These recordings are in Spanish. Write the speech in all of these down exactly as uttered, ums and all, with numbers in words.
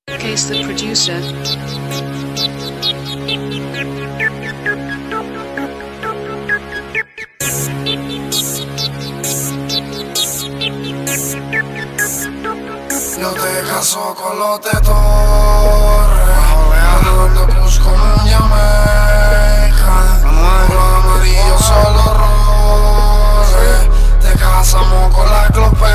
Case the producer. Yo te caso con los de Torres, ando de Cusco como un Jamaica, los amarillos son los roles, te casamos con la clopeta,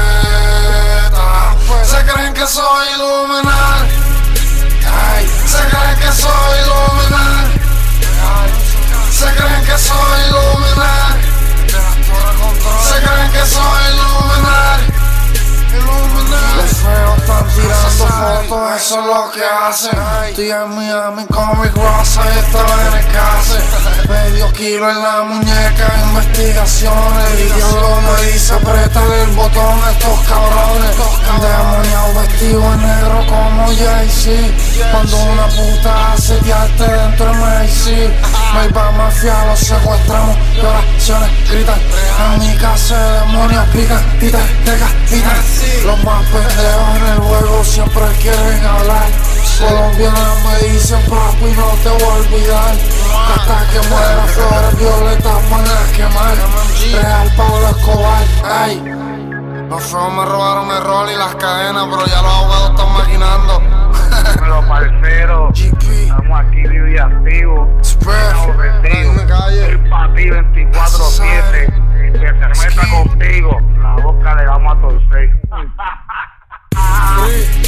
se creen que soy iluminal, ay, se creen que soy iluminal, se creen que soy iluminal, se creen que soy iluminal. Los feos están tirando fotos, eso es lo que hacen. Estoy en Miami con mi Rosa y estaba en el case. Medio kilo en la muñeca, investigaciones. Y Dios me dice apretar el botón a estos cabrones. Endemoniado vestido en negro como Jay-Z. Cuando una puta hace arte dentro de Macy. Me iba a mafia, los secuestramos. Lloraciones gritan. En mi casa demonios pican, pitan, teca, pitan. Los más pendejos en el juego siempre quieren hablar. Colombianos me dicen papi no te voy a olvidar. Hasta que muera flores violetas van a quemar. Real Pablo Escobar, ay. Los feos me robaron el rol y las cadenas, pero ya los abogados están maquinando. Los parceros, estamos aquí vivos y activos. Estamos vestidos. El papi veinticuatro siete. Que se meta contigo, la boca le vamos a torcer.